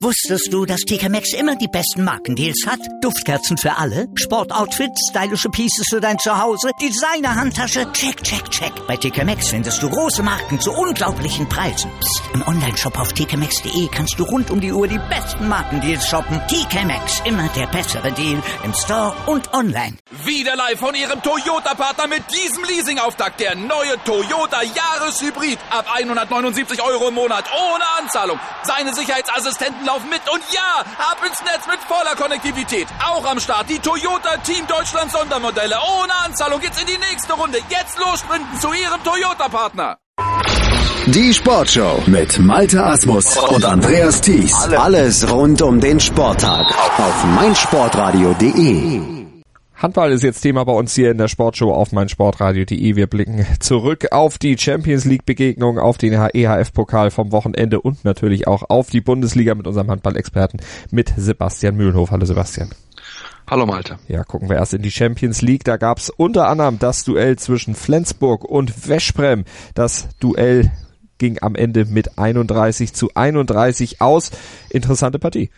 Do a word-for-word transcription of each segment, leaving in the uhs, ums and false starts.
Wusstest du, dass T K Maxx immer die besten Markendeals hat? Duftkerzen für alle, Sportoutfits, stylische Pieces für dein Zuhause, Designer-Handtasche, check, check, check. Bei T K Maxx findest du große Marken zu unglaublichen Preisen. Psst. Im Onlineshop auf t k maxx punkt d e kannst du rund um die Uhr die besten Markendeals shoppen. T K Maxx, immer der bessere Deal im Store und online. Wieder live von Ihrem Toyota-Partner mit diesem Leasing-Auftakt. Der neue Toyota Jahreshybrid. Ab hundertneunundsiebzig Euro im Monat ohne Anzahlung. Seine Sicherheitsassistenten laufen mit und ja, ab ins Netz mit voller Konnektivität. Auch am Start die Toyota Team Deutschland Sondermodelle. Ohne Anzahlung geht's in die nächste Runde. Jetzt los sprinten zu Ihrem Toyota-Partner. Die Sportshow mit Malte Asmus und Andreas Thies. Alles rund um den Sporttag auf meinsportradio punkt de. Handball ist jetzt Thema bei uns hier in der Sportshow auf meinsportradio punkt de. Wir blicken zurück auf die Champions League Begegnung, auf den E H F-Pokal vom Wochenende und natürlich auch auf die Bundesliga mit unserem Handball-Experten, mit Sebastian Mühlenhof. Hallo Sebastian. Hallo Malte. Ja, gucken wir erst in die Champions League. Da gab's unter anderem das Duell zwischen Flensburg und Veszprem. Das Duell ging am Ende mit einunddreißig zu einunddreißig aus. Interessante Partie.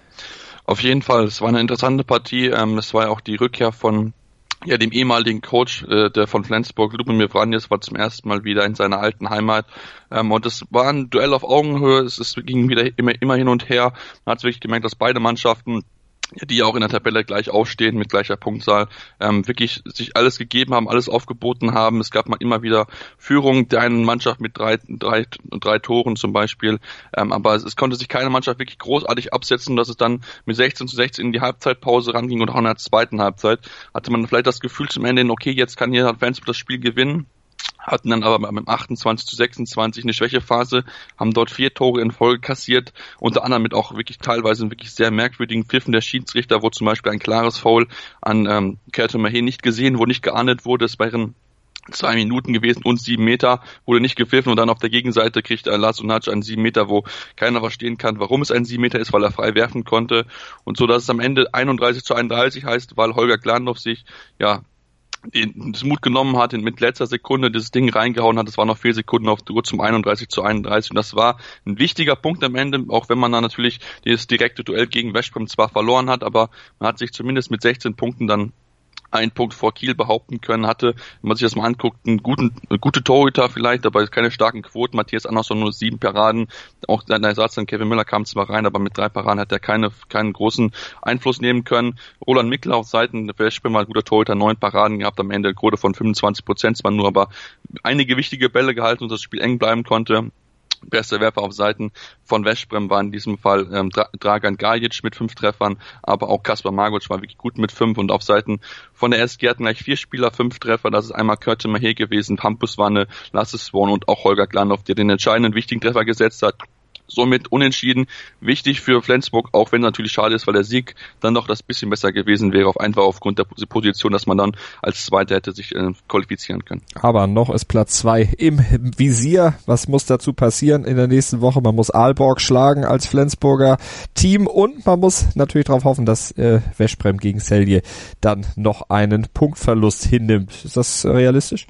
Auf jeden Fall, es war eine interessante Partie. Ähm, es war ja auch die Rückkehr von ja dem ehemaligen Coach äh, der von Flensburg, Lubomir Vranjes, war zum ersten Mal wieder in seiner alten Heimat. Ähm, und es war ein Duell auf Augenhöhe. Es, es ging wieder immer, immer hin und her. Man hat wirklich gemerkt, dass beide Mannschaften, die auch in der Tabelle gleich aufstehen mit gleicher Punktzahl, ähm, wirklich sich alles gegeben haben, alles aufgeboten haben. Es gab mal immer wieder Führung der einen Mannschaft mit drei, drei, drei Toren zum Beispiel, ähm, aber es, es konnte sich keine Mannschaft wirklich großartig absetzen, dass es dann mit sechzehn zu sechzehn in die Halbzeitpause ranging und auch in der zweiten Halbzeit hatte man vielleicht das Gefühl zum Ende hin, okay, jetzt kann hier Flensburg das Spiel gewinnen. Hatten dann aber mit achtundzwanzig zu sechsundzwanzig eine Schwächephase, haben dort vier Tore in Folge kassiert, unter anderem mit auch wirklich teilweise wirklich sehr merkwürdigen Pfiffen der Schiedsrichter, wo zum Beispiel ein klares Foul an ähm, Kerto Mahé nicht gesehen, wo nicht geahndet wurde. Es wären zwei Minuten gewesen und sieben Meter, wurde nicht gepfiffen und dann auf der Gegenseite kriegt äh, Lasunac einen sieben Meter, wo keiner verstehen kann, warum es ein sieben Meter ist, weil er frei werfen konnte. Und so, dass es am Ende einunddreißig zu einunddreißig heißt, weil Holger Glandorf sich, ja, den, das Mut genommen hat, mit letzter Sekunde dieses Ding reingehauen hat. Es waren noch vier Sekunden auf der Uhr zum einunddreißig zu einunddreißig und das war ein wichtiger Punkt am Ende, auch wenn man dann natürlich das direkte Duell gegen Veszprem zwar verloren hat, aber man hat sich zumindest mit sechzehn Punkten dann einen Punkt vor Kiel behaupten können, hatte, wenn man sich das mal anguckt, einen guten, eine gute Torhüter vielleicht, aber keine starken Quoten. Matthias Andersson nur sieben Paraden, auch sein Ersatz, dann Kevin Müller kam zwar rein, aber mit drei Paraden hat er keine, keinen großen Einfluss nehmen können. Roland Mickler auf Seiten der Veszprem mal guter Torhüter, neun Paraden gehabt, am Ende Quote von fünfundzwanzig Prozent, zwar nur, aber einige wichtige Bälle gehalten und das Spiel eng bleiben konnte. Bester Werfer auf Seiten von Veszprem war in diesem Fall ähm, Dra- Dragan Gajic mit fünf Treffern, aber auch Kaspar Margoc war wirklich gut mit fünf und auf Seiten von der S G hatten gleich vier Spieler, fünf Treffer, das ist einmal Kerto Mahé gewesen, Hampus Wanne, Lasse Swan und auch Holger Glandorf, der den entscheidenden wichtigen Treffer gesetzt hat. Somit unentschieden, wichtig für Flensburg, auch wenn es natürlich schade ist, weil der Sieg dann noch das bisschen besser gewesen wäre, auf einfach aufgrund der Position, dass man dann als Zweiter hätte sich äh, qualifizieren können. Aber noch ist Platz zwei im Visier. Was muss dazu passieren in der nächsten Woche? Man muss Aalborg schlagen als Flensburger Team und man muss natürlich darauf hoffen, dass äh, Veszprem gegen Celje dann noch einen Punktverlust hinnimmt. Ist das realistisch?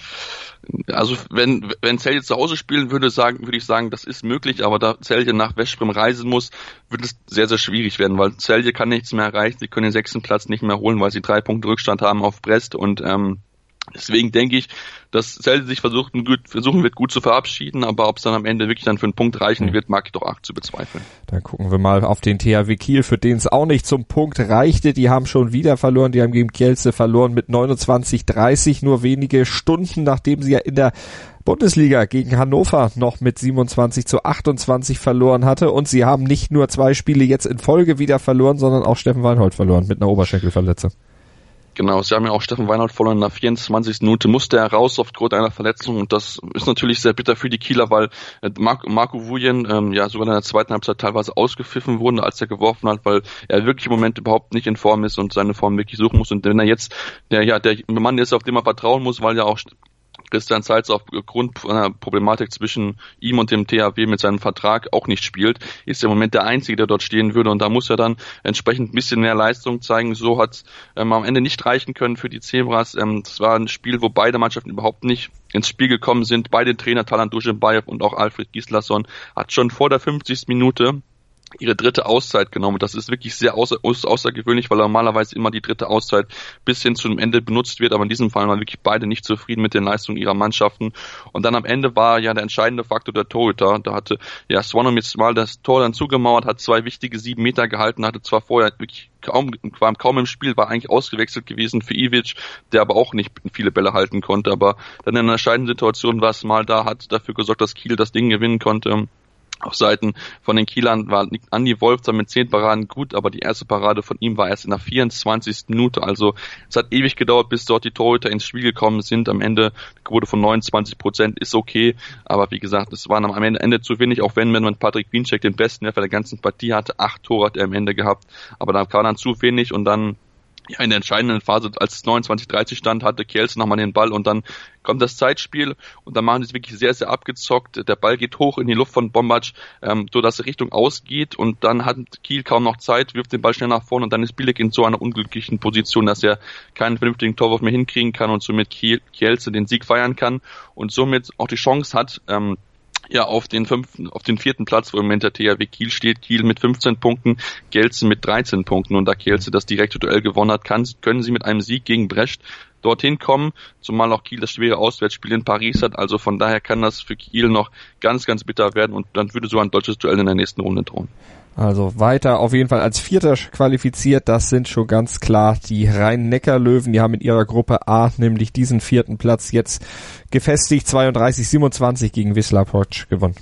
Also wenn wenn Celje zu Hause spielen würde, sagen würde ich sagen, das ist möglich, aber da Celje nach Veszprem reisen muss, wird es sehr, sehr schwierig werden, weil Celje kann nichts mehr erreichen, sie können den sechsten Platz nicht mehr holen, weil sie drei Punkte Rückstand haben auf Brest und ähm, deswegen denke ich, dass Celje sich versuchen, gut, versuchen wird, gut zu verabschieden, aber ob es dann am Ende wirklich dann für einen Punkt reichen wird, mag ich doch arg zu bezweifeln. Dann gucken wir mal auf den T H W Kiel, für den es auch nicht zum Punkt reichte. Die haben schon wieder verloren, die haben gegen Kielce verloren mit neunundzwanzig dreißig, nur wenige Stunden, nachdem sie ja in der Bundesliga gegen Hannover noch mit siebenundzwanzig zu achtundzwanzig verloren hatte und sie haben nicht nur zwei Spiele jetzt in Folge wieder verloren, sondern auch Steffen Weinhold verloren mit einer Oberschenkelverletzung. Genau, sie haben ja auch Steffen Weinhold verloren in der vierundzwanzigsten Minute, musste er raus aufgrund einer Verletzung und das ist natürlich sehr bitter für die Kieler, weil Marco, Marco Vujen ähm, ja sogar in der zweiten Halbzeit teilweise ausgepfiffen wurde, als er geworfen hat, weil er wirklich im Moment überhaupt nicht in Form ist und seine Form wirklich suchen muss und wenn er jetzt der ja der Mann ist, auf den man vertrauen muss, weil ja auch Christian Zeitz aufgrund einer Problematik zwischen ihm und dem T H W mit seinem Vertrag auch nicht spielt, ist im Moment der Einzige, der dort stehen würde und da muss er dann entsprechend ein bisschen mehr Leistung zeigen. So hat es ähm, am Ende nicht reichen können für die Zebras. Ähm, das war ein Spiel, wo beide Mannschaften überhaupt nicht ins Spiel gekommen sind. Beide Trainer, Talan Duschenbaev und auch Alfred Gislason, hat schon vor der fünfzigsten Minute ihre dritte Auszeit genommen. Das ist wirklich sehr außer, außergewöhnlich, weil normalerweise immer die dritte Auszeit bis hin zum Ende benutzt wird, aber in diesem Fall waren wirklich beide nicht zufrieden mit den Leistungen ihrer Mannschaften. Und dann am Ende war ja der entscheidende Faktor der Torhüter. Da hatte ja Swanholm jetzt mal das Tor dann zugemauert, hat zwei wichtige sieben Meter gehalten, hatte zwar vorher wirklich kaum, war kaum im Spiel, war eigentlich ausgewechselt gewesen für Ivic, der aber auch nicht viele Bälle halten konnte, aber dann in einer entscheidenden Situation war es mal da, hat dafür gesorgt, dass Kiel das Ding gewinnen konnte. Auf Seiten von den Kielern war Andi Wolf dann mit zehn Paraden gut, aber die erste Parade von ihm war erst in der vierundzwanzigsten Minute. Also es hat ewig gedauert, bis dort die Torhüter ins Spiel gekommen sind. Am Ende eine Quote von neunundzwanzig Prozent ist okay, aber wie gesagt, es waren am Ende zu wenig, auch wenn, wenn man Patrick Wiencheck den besten Werfer der ganzen Partie hatte, acht Tore hat er am Ende gehabt, aber da war dann zu wenig und dann ja, in der entscheidenden Phase, als es neunundzwanzig dreißig stand, hatte Kielce nochmal den Ball und dann kommt das Zeitspiel und dann machen sie es wirklich sehr, sehr abgezockt. Der Ball geht hoch in die Luft von Bombac, ähm, so dass die Richtung ausgeht und dann hat Kiel kaum noch Zeit, wirft den Ball schnell nach vorne und dann ist Bielik in so einer unglücklichen Position, dass er keinen vernünftigen Torwurf mehr hinkriegen kann und somit Kiel, Kielce den Sieg feiern kann und somit auch die Chance hat, ähm, ja, auf den fünften, auf den vierten Platz, wo im Moment der T H W Kiel steht. Kiel mit fünfzehn Punkten, Kielce mit dreizehn Punkten. Und da Kielce das direkte Duell gewonnen hat, kann, können sie mit einem Sieg gegen Brest dorthin kommen, zumal auch Kiel das schwere Auswärtsspiel in Paris hat. Also von daher kann das für Kiel noch ganz, ganz bitter werden und dann würde so ein deutsches Duell in der nächsten Runde drohen. Also weiter auf jeden Fall als Vierter qualifiziert, das sind schon ganz klar die Rhein-Neckar-Löwen. Die haben in ihrer Gruppe A nämlich diesen vierten Platz jetzt gefestigt, zweiunddreißig siebenundzwanzig gegen Wisla Plock gewonnen.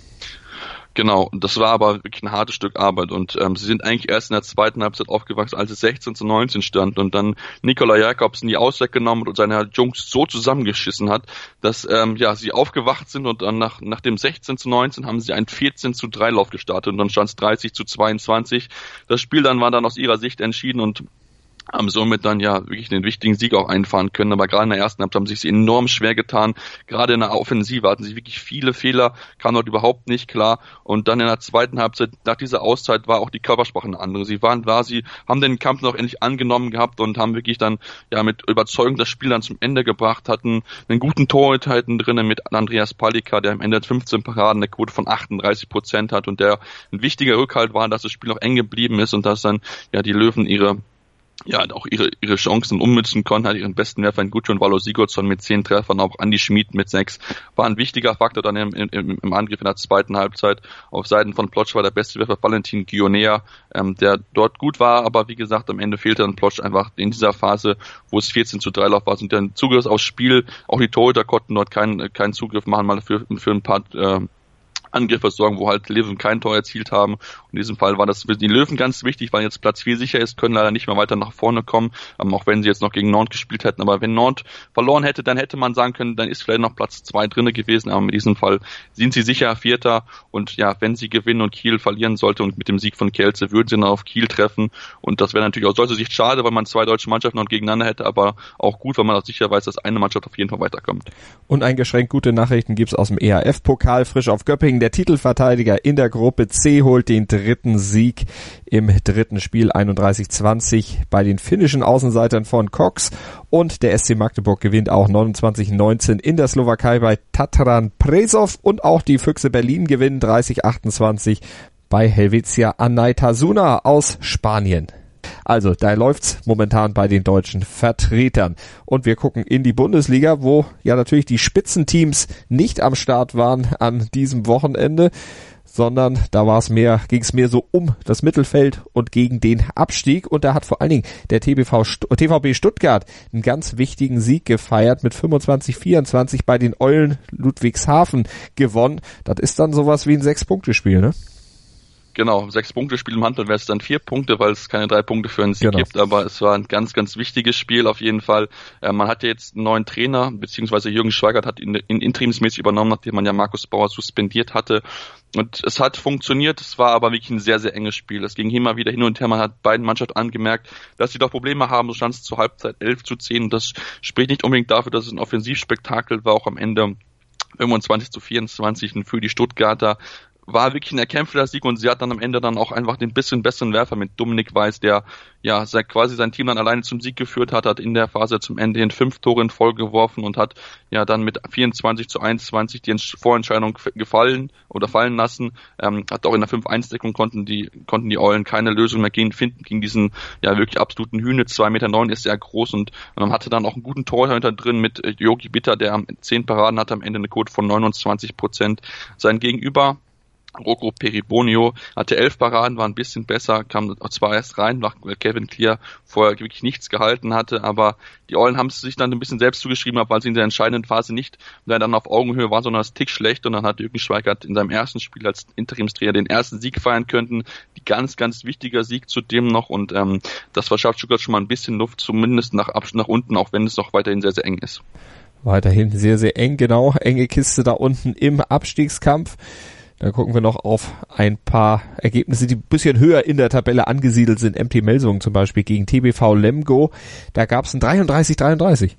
Genau, das war aber wirklich ein hartes Stück Arbeit und ähm, sie sind eigentlich erst in der zweiten Halbzeit aufgewachsen, als es sechzehn zu neunzehn stand und dann Nikola Jakobsen die Auszeit genommen und seine Jungs so zusammengeschissen hat, dass ähm, ja sie aufgewacht sind und dann nach, nach dem sechzehn zu neunzehn haben sie einen vierzehn zu drei Lauf gestartet und dann stand es dreißig zu zweiundzwanzig. Das Spiel dann war dann aus ihrer Sicht entschieden und haben somit dann ja wirklich den wichtigen Sieg auch einfahren können, aber gerade in der ersten Halbzeit haben sie sich enorm schwer getan, gerade in der Offensive hatten sie wirklich viele Fehler, kam dort überhaupt nicht klar und dann in der zweiten Halbzeit, nach dieser Auszeit war auch die Körpersprache eine andere, sie waren quasi, haben den Kampf noch endlich angenommen gehabt und haben wirklich dann ja mit Überzeugung das Spiel dann zum Ende gebracht, hatten einen guten Torhüter hinten drinnen mit Andreas Palika, der am Ende fünfzehn Paraden, eine Quote von achtunddreißig Prozent hat und der ein wichtiger Rückhalt war, dass das Spiel noch eng geblieben ist und dass dann ja die Löwen ihre ja, auch ihre, ihre Chancen ummünzen konnten, hat ihren besten Werfer in Gudjon Valo Sigurdsson mit zehn Treffern, auch Andi Schmid mit sechs, war ein wichtiger Faktor dann im, im, im Angriff in der zweiten Halbzeit. Auf Seiten von Plock war der beste Werfer Valentin Gionea, ähm, der dort gut war, aber wie gesagt, am Ende fehlte dann Plock einfach in dieser Phase, wo es vierzehn zu drei Lauf war, und der Zugriff aufs Spiel, auch die Torhüter konnten dort keinen, keinen Zugriff machen, mal für, für ein paar, äh, Angriffe sorgen, wo halt die Löwen kein Tor erzielt haben. Und in diesem Fall war das für die Löwen ganz wichtig, weil jetzt Platz vier sicher ist, können leider nicht mehr weiter nach vorne kommen, ähm, auch wenn sie jetzt noch gegen Nantes gespielt hätten. Aber wenn Nantes verloren hätte, dann hätte man sagen können, dann ist vielleicht noch Platz zwei drinne gewesen. Aber in diesem Fall sind sie sicher Vierter. Und ja, wenn sie gewinnen und Kiel verlieren sollte und mit dem Sieg von Kielce würden sie dann auf Kiel treffen. Und das wäre natürlich aus solcher Sicht schade, weil man zwei deutsche Mannschaften noch gegeneinander hätte, aber auch gut, weil man auch sicher weiß, dass eine Mannschaft auf jeden Fall weiterkommt. Und eingeschränkt gute Nachrichten gibt's aus dem E H F-Pokal, frisch auf Göppingen. Der Titelverteidiger in der Gruppe C holt den dritten Sieg im dritten Spiel, einunddreißig zwanzig bei den finnischen Außenseitern von Cox, und der S C Magdeburg gewinnt auch neunundzwanzig neunzehn in der Slowakei bei Tatran Presov, und auch die Füchse Berlin gewinnen dreißig achtundzwanzig bei Helvetia Anaitasuna aus Spanien. Also, da läuft's momentan bei den deutschen Vertretern. Und wir gucken in die Bundesliga, wo ja natürlich die Spitzenteams nicht am Start waren an diesem Wochenende, sondern da war es mehr, ging es mehr so um das Mittelfeld und gegen den Abstieg. Und da hat vor allen Dingen der T B V St- T V B Stuttgart einen ganz wichtigen Sieg gefeiert, mit fünfundzwanzig vierundzwanzig bei den Eulen Ludwigshafen gewonnen. Das ist dann sowas wie ein Sechs-Punkte-Spiel, ne? Genau, sechs Punkte Spiel im Handball wäre es dann vier Punkte, weil es keine drei Punkte für einen Sieg genau. gibt, aber es war ein ganz, ganz wichtiges Spiel auf jeden Fall. Äh, man hat ja jetzt einen neuen Trainer, beziehungsweise Jürgen Schweigert hat ihn, ihn interimsmäßig übernommen, nachdem man ja Markus Bauer suspendiert hatte. Und es hat funktioniert, es war aber wirklich ein sehr, sehr enges Spiel. Es ging immer wieder hin und her, man hat beiden Mannschaften angemerkt, dass sie doch Probleme haben, so stand es zur Halbzeit elf zu zehn, und das spricht nicht unbedingt dafür, dass es ein Offensivspektakel war, auch am Ende fünfundzwanzig zu vierundzwanzig für die Stuttgarter. war wirklich ein erkämpfter Sieg und sie hat dann am Ende dann auch einfach den bisschen besseren Werfer mit Dominik Weiß, der ja quasi sein Team dann alleine zum Sieg geführt hat, hat in der Phase zum Ende hin fünf Tore in Folge geworfen und hat ja dann mit vierundzwanzig zu einundzwanzig die Vorentscheidung gefallen oder fallen lassen, ähm, hat auch in der fünf eins Deckung konnten die konnten die Eulen keine Lösung mehr gegen finden, gegen diesen ja wirklich absoluten Hühne, zwei Meter neun ist sehr groß und man hatte dann auch einen guten Torhüter drin mit Yogi Bitter, der zehn Paraden hatte, am Ende eine Quote von neunundzwanzig Prozent. Sein Gegenüber Rocco Peribonio hatte elf Paraden, war ein bisschen besser, kam zwar erst rein, weil Kevin Clear vorher wirklich nichts gehalten hatte, aber die Eulen haben es sich dann ein bisschen selbst zugeschrieben, weil sie in der entscheidenden Phase nicht dann auf Augenhöhe waren, sondern das Tick schlecht und dann hat Jürgen Schweigert in seinem ersten Spiel als Interimstrainer den ersten Sieg feiern können, die ganz, ganz wichtiger Sieg zudem noch und ähm, das verschafft Stuttgart schon mal ein bisschen Luft, zumindest nach, nach unten, auch wenn es noch weiterhin sehr, sehr eng ist. Weiterhin sehr, sehr eng, genau, enge Kiste da unten im Abstiegskampf. Dann gucken wir noch auf ein paar Ergebnisse, die ein bisschen höher in der Tabelle angesiedelt sind. M T Melsungen zum Beispiel gegen T B V Lemgo. Da gab es ein dreiunddreißig dreiunddreißig.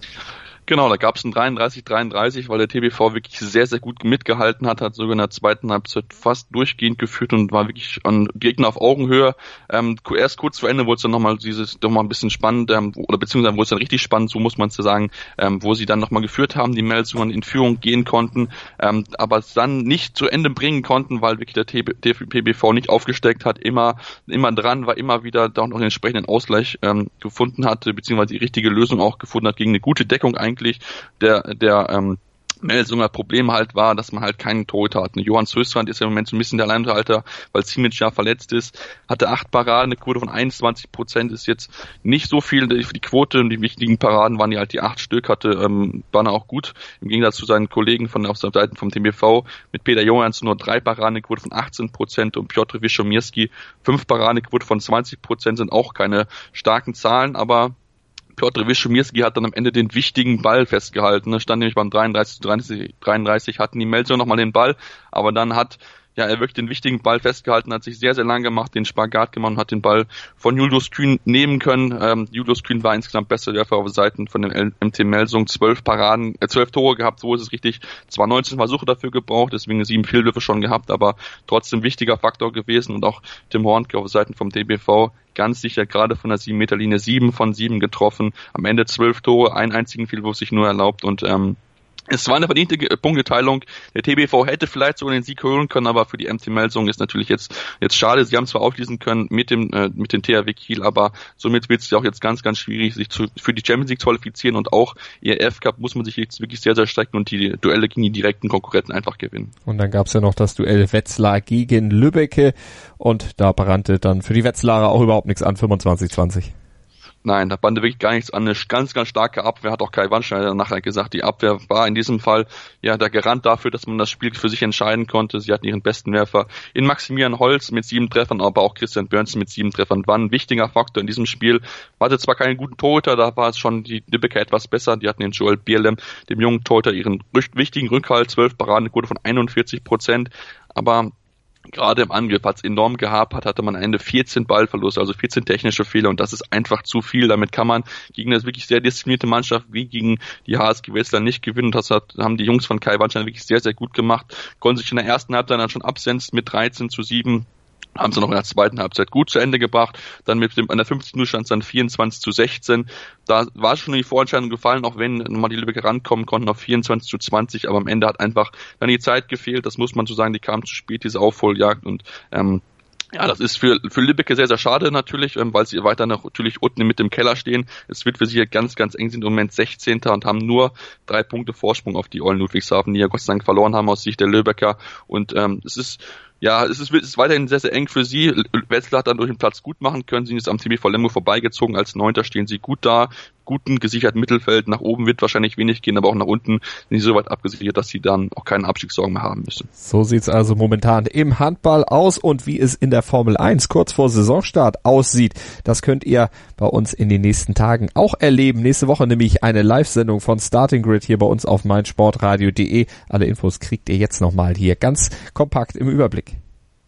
Genau, da gab es ein dreiunddreißig dreiunddreißig, weil der T B V wirklich sehr, sehr gut mitgehalten hat, hat sogar in der zweiten Halbzeit fast durchgehend geführt und war wirklich an Gegner auf Augenhöhe. Ähm, erst kurz vor Ende wurde es dann nochmal dieses, doch mal ein bisschen spannend, ähm, oder beziehungsweise wurde es dann richtig spannend, so muss man es sagen, ähm, wo sie dann nochmal geführt haben, die Melsungen in Führung gehen konnten, ähm, aber es dann nicht zu Ende bringen konnten, weil wirklich der T B V nicht aufgesteckt hat, immer, immer dran war, immer wieder da noch den entsprechenden Ausgleich ähm, gefunden hatte, beziehungsweise die richtige Lösung auch gefunden hat gegen eine gute Deckung eigentlich. Der, der ähm, Melsunger Problem halt war, dass man halt keinen Torhüter hat. Johann Höstrand ist ja im Moment so ein bisschen der Alleinunterhalter, weil Simic ja verletzt ist, hatte acht Paraden, eine Quote von einundzwanzig Prozent ist jetzt nicht so viel, für die Quote und die wichtigen Paraden waren ja halt die acht Stück, hatte ähm, Banner auch gut, im Gegensatz zu seinen Kollegen von auf der Seite vom T B V, mit Peter Johansson nur drei Paraden, eine Quote von achtzehn Prozent und Piotr Wischomirski fünf Paraden, eine Quote von zwanzig Prozent, sind auch keine starken Zahlen, aber Piotr Wischomirski hat dann am Ende den wichtigen Ball festgehalten. Da stand nämlich beim dreiunddreißig zu dreiunddreißig, hatten die Melsungen nochmal den Ball, aber dann hat ja, er wirklich den wichtigen Ball festgehalten, hat sich sehr, sehr lang gemacht, den Spagat gemacht und hat den Ball von Julius Kühn nehmen können. Ähm, Julius Kühn war insgesamt bester Werfer auf Seiten von dem M T Melsung, zwölf Paraden, äh, zwölf Tore gehabt, so ist es richtig. Zwar neunzehn Versuche dafür gebraucht, deswegen sieben Fehlwürfe schon gehabt, aber trotzdem wichtiger Faktor gewesen und auch Tim Hornke auf Seiten vom T B V ganz sicher gerade von der sieben Meter Linie sieben von sieben getroffen. Am Ende zwölf Tore, einen einzigen Fehlwurf sich nur erlaubt und ähm, es war eine verdiente Punkteteilung. Der T B V hätte vielleicht sogar den Sieg holen können, aber für die M T Melsungen ist natürlich jetzt jetzt schade. Sie haben zwar aufschließen können mit dem äh, mit dem T H W Kiel, aber somit wird es ja auch jetzt ganz ganz schwierig, sich zu, für die Champions League zu qualifizieren und auch E R F Cup muss man sich jetzt wirklich sehr sehr strecken und die Duelle gegen die direkten Konkurrenten einfach gewinnen. Und dann gab es ja noch das Duell Wetzlar gegen Lübbecke und da brannte dann für die Wetzlarer auch überhaupt nichts an, fünfundzwanzig zwanzig. Nein, da bande wirklich gar nichts an. Eine ganz, ganz starke Abwehr, hat auch Kai Wandschneider nachher gesagt. Die Abwehr war in diesem Fall ja der Garant dafür, dass man das Spiel für sich entscheiden konnte. Sie hatten ihren besten Werfer in Maximilian Holz mit sieben Treffern, aber auch Christian Börnsen mit sieben Treffern. War ein wichtiger Faktor in diesem Spiel. Hatte zwar keinen guten Torhüter, da war es schon die Lübecker etwas besser. Die hatten den Joel Bierlem, dem jungen Torhüter, ihren wichtigen Rückhalt, zwölf Paraden, eine Quote von einundvierzig Prozent. Aber gerade im Angriff hat es enorm gehapert, hatte man am Ende vierzehn Ballverluste, also vierzehn technische Fehler und das ist einfach zu viel. Damit kann man gegen eine wirklich sehr disziplinierte Mannschaft wie gegen die H S G Wetzlar nicht gewinnen. Das hat, haben die Jungs von Kai Wandstein wirklich sehr, sehr gut gemacht. Konnten sich in der ersten Halbzeit dann schon absenzen mit dreizehn zu sieben. Haben sie noch in der zweiten Halbzeit gut zu Ende gebracht. Dann mit dem, an der fünfzigsten Minute stand es dann vierundzwanzig zu sechzehn. Da war schon die Vorentscheidung gefallen, auch wenn nochmal die Lübecker rankommen konnten auf vierundzwanzig zu zwanzig. Aber am Ende hat einfach dann die Zeit gefehlt. Das muss man so sagen, die kam zu spät, diese Aufholjagd. Und ähm, ja, das ist für für Lübeck sehr, sehr schade natürlich, ähm, weil sie weiter natürlich unten mit dem Keller stehen. Es wird für sie ganz, ganz eng, sind im Moment sechzehnter und haben nur drei Punkte Vorsprung auf die Eulen Ludwigshafen, die ja Gott sei Dank verloren haben aus Sicht der Lübecker. Und ähm, es ist Ja, es ist, es ist weiterhin sehr, sehr eng für sie. Wetzlar hat dann durch den Platz gut machen können. Sie sind jetzt am T B V Lemgo vorbeigezogen. Als Neunter stehen sie gut da. Guten, gesicherten Mittelfeld. Nach oben wird wahrscheinlich wenig gehen, aber auch nach unten sind sie so weit abgesichert, dass sie dann auch keine Abstiegssorgen mehr haben müssen. So sieht's also momentan im Handball aus und wie es in der Formel eins kurz vor Saisonstart aussieht. Das könnt ihr bei uns in den nächsten Tagen auch erleben. Nächste Woche nämlich eine Live-Sendung von Starting Grid hier bei uns auf meinsportradio punkt de. Alle Infos kriegt ihr jetzt nochmal hier ganz kompakt im Überblick.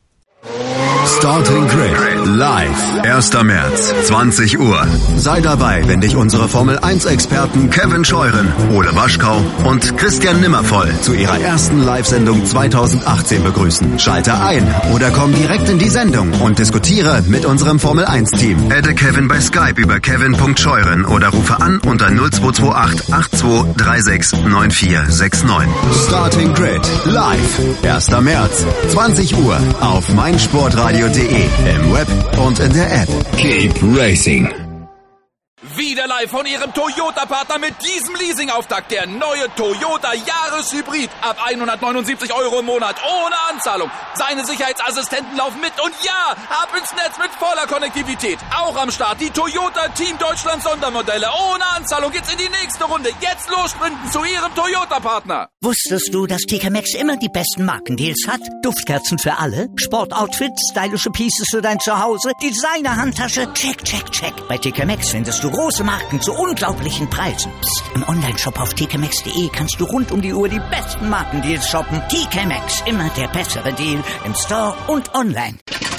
Starting Grid live, erster März, zwanzig Uhr. Sei dabei, wenn dich unsere Formel eins Experten Kevin Scheuren, Ole Waschkau und Christian Nimmervoll zu ihrer ersten Live-Sendung zweitausendachtzehn begrüßen. Schalte ein oder komm direkt in die Sendung und diskutiere mit unserem Formel eins Team. Adde Kevin bei Skype über kevin punkt scheuren oder rufe an unter null zwei zwei acht acht zwei drei sechs neun vier sechs neun. Starting Grid live, erster März, zwanzig Uhr auf meinsportradio punkt de, im Web und in der App. Keep racing. Wieder live von Ihrem Toyota-Partner mit diesem Leasing-Auftakt. Der neue Toyota Jahreshybrid. Ab hundertneunundsiebzig Euro im Monat. Ohne Anzahlung. Seine Sicherheitsassistenten laufen mit. Und ja, ab ins Netz mit voller Konnektivität. Auch am Start die Toyota Team Deutschland Sondermodelle. Ohne Anzahlung geht's in die nächste Runde. Jetzt los sprinten zu Ihrem Toyota-Partner. Wusstest du, dass T K Maxx immer die besten Markendeals hat? Duftkerzen für alle, Sportoutfits, stylische Pieces für dein Zuhause, Designer-Handtasche, check, check, check. Bei T K Maxx findest du große Marken zu unglaublichen Preisen. Psst. Im Onlineshop auf t k maxx punkt de kannst du rund um die Uhr die besten Markendeals shoppen. T K Maxx, immer der bessere Deal im Store und online.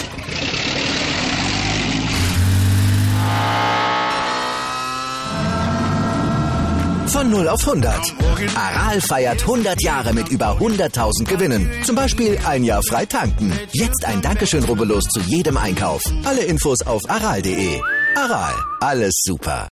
Von null auf hundert. Aral feiert hundert Jahre mit über hunderttausend Gewinnen. Zum Beispiel ein Jahr frei tanken. Jetzt ein Dankeschön, rubbellos zu jedem Einkauf. Alle Infos auf aral punkt de. Aral, alles super.